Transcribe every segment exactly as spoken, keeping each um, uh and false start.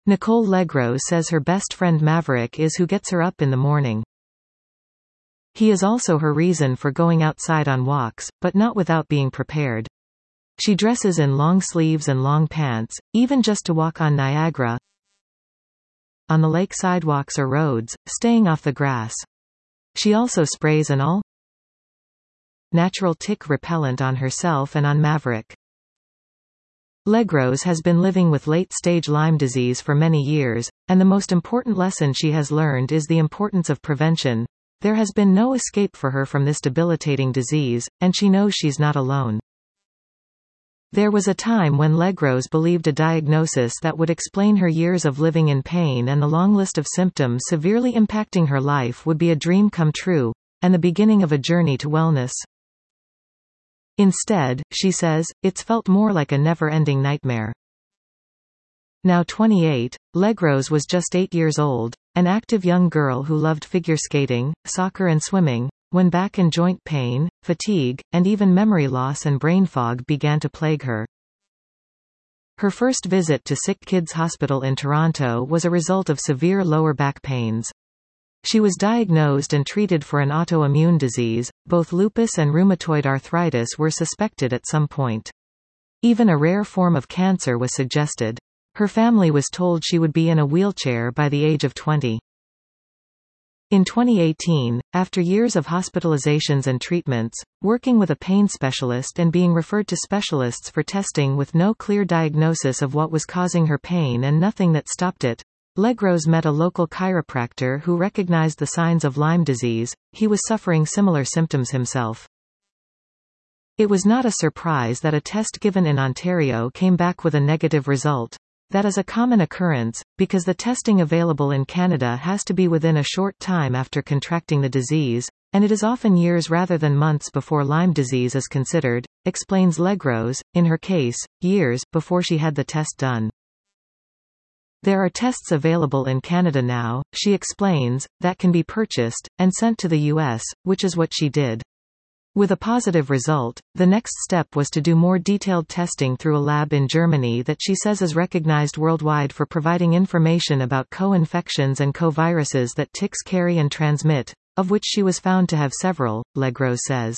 Nicole Legros says her best friend Maverick is who gets her up in the morning. He is also her reason for going outside on walks, but not without being prepared. She dresses in long sleeves and long pants, even just to walk on Niagara, on the lake sidewalks or roads, staying off the grass. She also sprays an all natural tick repellent on herself and on Maverick. Legros has been living with late-stage Lyme disease for many years, and the most important lesson she has learned is the importance of prevention. There has been no escape for her from this debilitating disease, and she knows she's not alone. There was a time when Legros believed a diagnosis that would explain her years of living in pain and the long list of symptoms severely impacting her life would be a dream come true, and the beginning of a journey to wellness. Instead, she says, it's felt more like a never-ending nightmare. Now twenty-eight, Legros was just eight years old, an active young girl who loved figure skating, soccer and swimming, when back and joint pain, fatigue, and even memory loss and brain fog began to plague her. Her first visit to Sick Kids Hospital in Toronto was a result of severe lower back pains. She was diagnosed and treated for an autoimmune disease. Both lupus and rheumatoid arthritis were suspected at some point. Even a rare form of cancer was suggested. Her family was told she would be in a wheelchair by the age of twenty. In twenty eighteen, after years of hospitalizations and treatments, working with a pain specialist and being referred to specialists for testing with no clear diagnosis of what was causing her pain and nothing that stopped it, Legros met a local chiropractor who recognized the signs of Lyme disease. He was suffering similar symptoms himself. It was not a surprise that a test given in Ontario came back with a negative result. That is a common occurrence, because the testing available in Canada has to be within a short time after contracting the disease, and it is often years rather than months before Lyme disease is considered, explains Legros, in her case, years before she had the test done. There are tests available in Canada now, she explains, that can be purchased, and sent to the U S, which is what she did. With a positive result, the next step was to do more detailed testing through a lab in Germany that she says is recognized worldwide for providing information about co-infections and co-viruses that ticks carry and transmit, of which she was found to have several, Legros says.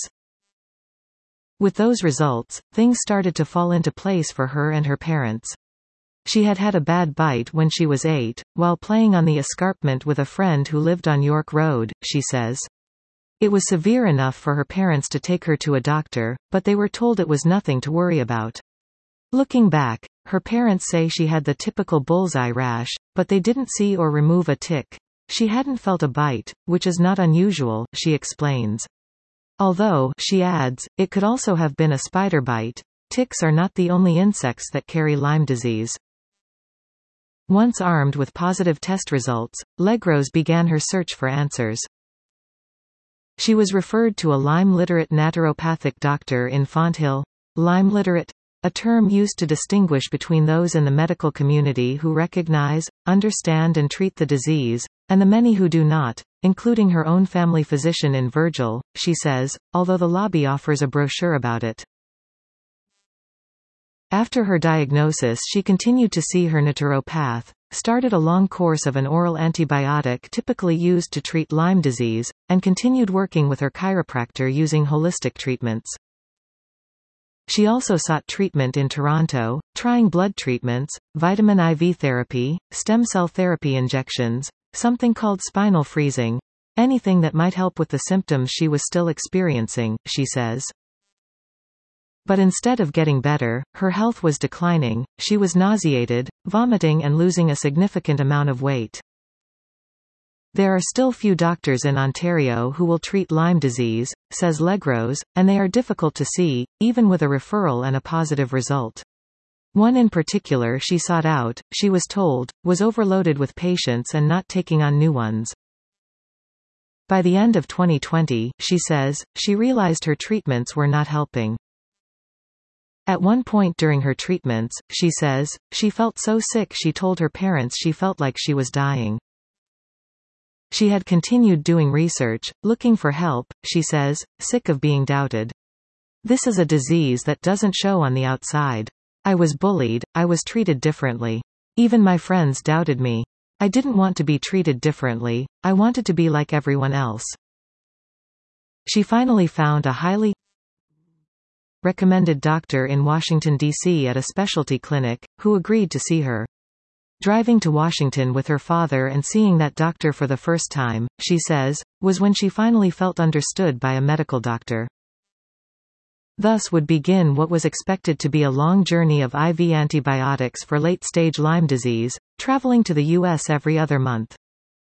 With those results, things started to fall into place for her and her parents. She had had a bad bite when she was eight, while playing on the escarpment with a friend who lived on York Road, she says. It was severe enough for her parents to take her to a doctor, but they were told it was nothing to worry about. Looking back, her parents say she had the typical bullseye rash, but they didn't see or remove a tick. She hadn't felt a bite, which is not unusual, she explains. Although, she adds, it could also have been a spider bite. Ticks are not the only insects that carry Lyme disease. Once armed with positive test results, Legros began her search for answers. She was referred to a Lyme-literate naturopathic doctor in Fonthill. Lyme-literate? A term used to distinguish between those in the medical community who recognize, understand and treat the disease, and the many who do not, including her own family physician in Virgil, she says, although the lobby offers a brochure about it. After her diagnosis she continued to see her naturopath, started a long course of an oral antibiotic typically used to treat Lyme disease, and continued working with her chiropractor using holistic treatments. She also sought treatment in Toronto, trying blood treatments, vitamin I V therapy, stem cell therapy injections, something called spinal freezing, anything that might help with the symptoms she was still experiencing, she says. But instead of getting better, her health was declining, she was nauseated, vomiting and losing a significant amount of weight. There are still few doctors in Ontario who will treat Lyme disease, says Legros, and they are difficult to see, even with a referral and a positive result. One in particular she sought out, she was told, was overloaded with patients and not taking on new ones. By the end of twenty twenty, she says, she realized her treatments were not helping. At one point during her treatments, she says, she felt so sick she told her parents she felt like she was dying. She had continued doing research, looking for help, she says, sick of being doubted. This is a disease that doesn't show on the outside. I was bullied, I was treated differently. Even my friends doubted me. I didn't want to be treated differently, I wanted to be like everyone else. She finally found a highly recommended doctor in Washington, D C at a specialty clinic, who agreed to see her. Driving to Washington with her father and seeing that doctor for the first time, she says, was when she finally felt understood by a medical doctor. Thus would begin what was expected to be a long journey of I V antibiotics for late-stage Lyme disease, traveling to the U S every other month.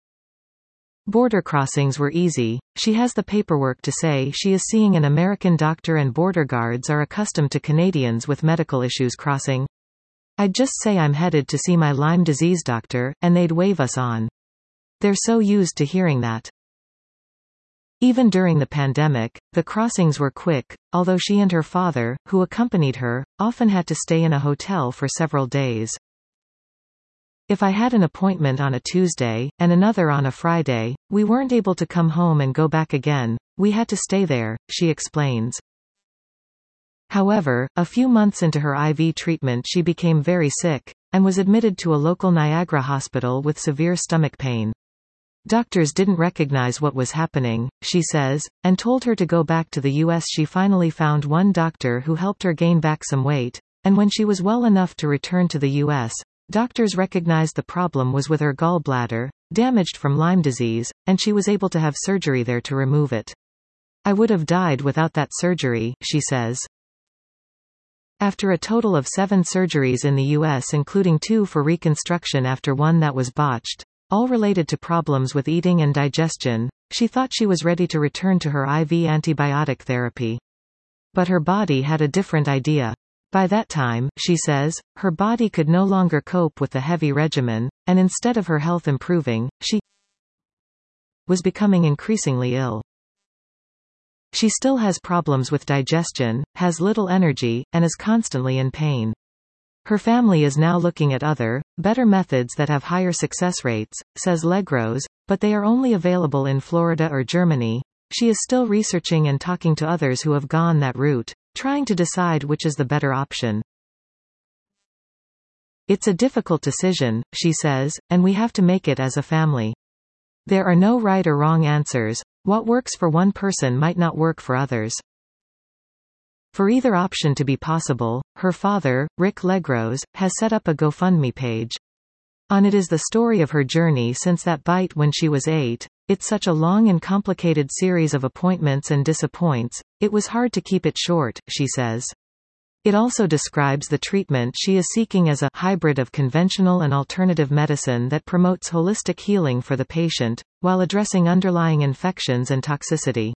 Border crossings were easy. She has the paperwork to say she is seeing an American doctor and border guards are accustomed to Canadians with medical issues crossing. I'd just say I'm headed to see my Lyme disease doctor, and they'd wave us on. They're so used to hearing that. Even during the pandemic, the crossings were quick, although she and her father, who accompanied her, often had to stay in a hotel for several days. If I had an appointment on a Tuesday, and another on a Friday, we weren't able to come home and go back again, we had to stay there, she explains. However, a few months into her I V treatment she became very sick, and was admitted to a local Niagara hospital with severe stomach pain. Doctors didn't recognize what was happening, she says, and told her to go back to the U S. She finally found one doctor who helped her gain back some weight, and when she was well enough to return to the U S, doctors recognized the problem was with her gallbladder, damaged from Lyme disease, and she was able to have surgery there to remove it. I would have died without that surgery, she says. After a total of seven surgeries in the U S including two for reconstruction after one that was botched, all related to problems with eating and digestion, she thought she was ready to return to her I V antibiotic therapy. But her body had a different idea. By that time, she says, her body could no longer cope with the heavy regimen, and instead of her health improving, she was becoming increasingly ill. She still has problems with digestion, has little energy, and is constantly in pain. Her family is now looking at other, better methods that have higher success rates, says Legros, but they are only available in Florida or Germany. She is still researching and talking to others who have gone that route, trying to decide which is the better option. It's a difficult decision, she says, and we have to make it as a family. There are no right or wrong answers. What works for one person might not work for others. For either option to be possible, her father, Rick Legros, has set up a GoFundMe page. On it is the story of her journey since that bite when she was eight. It's such a long and complicated series of appointments and disappoints, it was hard to keep it short, she says. It also describes the treatment she is seeking as a hybrid of conventional and alternative medicine that promotes holistic healing for the patient, while addressing underlying infections and toxicity.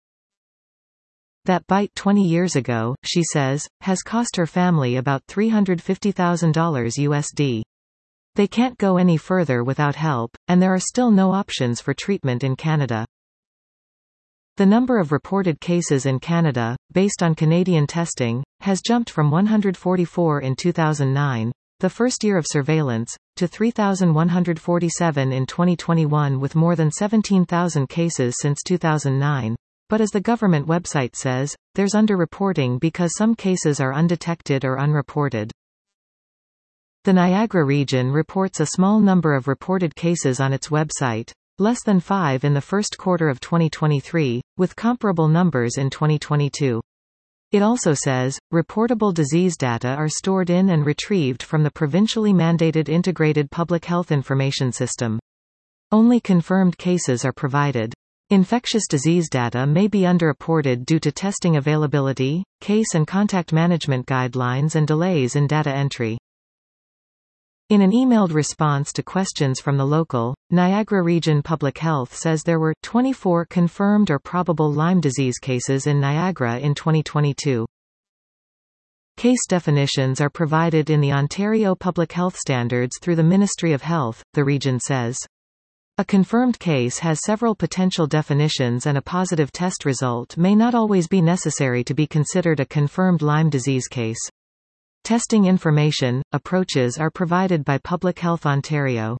That bite twenty years ago, she says, has cost her family about three hundred fifty thousand dollars U S D. They can't go any further without help, and there are still no options for treatment in Canada. The number of reported cases in Canada, based on Canadian testing, has jumped from one hundred forty-four in two thousand nine, the first year of surveillance, to three thousand one hundred forty-seven in twenty twenty-one with more than seventeen thousand cases since two thousand nine. But as the government website says, there's underreporting because some cases are undetected or unreported. The Niagara region reports a small number of reported cases on its website, less than five in the first quarter of twenty twenty-three, with comparable numbers in twenty twenty-two. It also says, reportable disease data are stored in and retrieved from the provincially mandated Integrated Public Health Information System. Only confirmed cases are provided. Infectious disease data may be underreported due to testing availability, case and contact management guidelines and delays in data entry. In an emailed response to questions from the local, Niagara Region Public Health says there were twenty-four confirmed or probable Lyme disease cases in Niagara in twenty twenty-two. Case definitions are provided in the Ontario Public Health Standards through the Ministry of Health, the region says. A confirmed case has several potential definitions and a positive test result may not always be necessary to be considered a confirmed Lyme disease case. Testing information, approaches are provided by Public Health Ontario.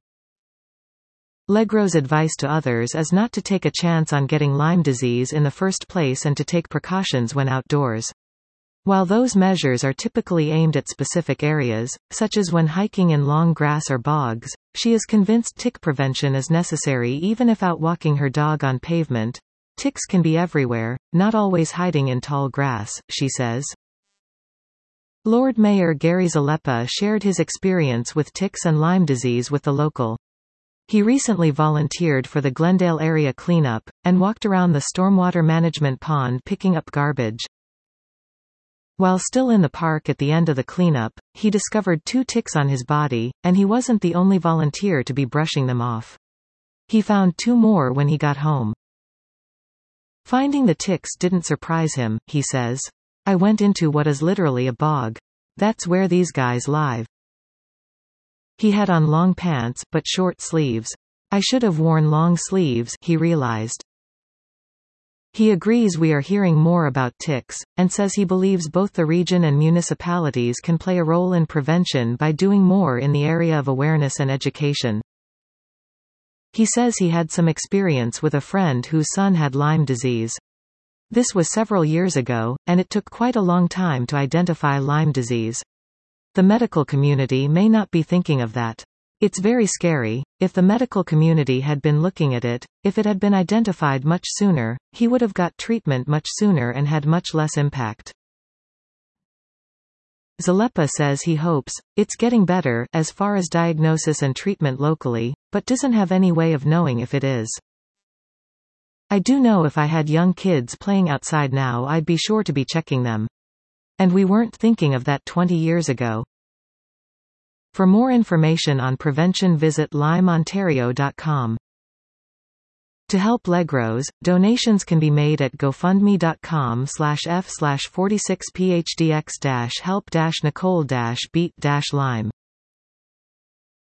Legros' advice to others is not to take a chance on getting Lyme disease in the first place and to take precautions when outdoors. While those measures are typically aimed at specific areas, such as when hiking in long grass or bogs, she is convinced tick prevention is necessary even if out walking her dog on pavement. Ticks can be everywhere, not always hiding in tall grass, she says. Lord Mayor Gary Zalepa shared his experience with ticks and Lyme disease with the local. He recently volunteered for the Glendale area cleanup, and walked around the stormwater management pond picking up garbage. While still in the park at the end of the cleanup, he discovered two ticks on his body, and he wasn't the only volunteer to be brushing them off. He found two more when he got home. Finding the ticks didn't surprise him, he says. I went into what is literally a bog. That's where these guys live. He had on long pants, but short sleeves. I should have worn long sleeves, he realized. He agrees we are hearing more about ticks, and says he believes both the region and municipalities can play a role in prevention by doing more in the area of awareness and education. He says he had some experience with a friend whose son had Lyme disease. This was several years ago, and it took quite a long time to identify Lyme disease. The medical community may not be thinking of that. It's very scary. If the medical community had been looking at it, if it had been identified much sooner, he would have got treatment much sooner and had much less impact. Zalepa says he hopes it's getting better as far as diagnosis and treatment locally, but doesn't have any way of knowing if it is. I do know if I had young kids playing outside now I'd be sure to be checking them. And we weren't thinking of that twenty years ago. For more information on prevention visit lyme ontario dot com. To help Legros, donations can be made at gofundme dot com slash f slash forty-six p h d x dash help dash nicole dash beat dash lyme.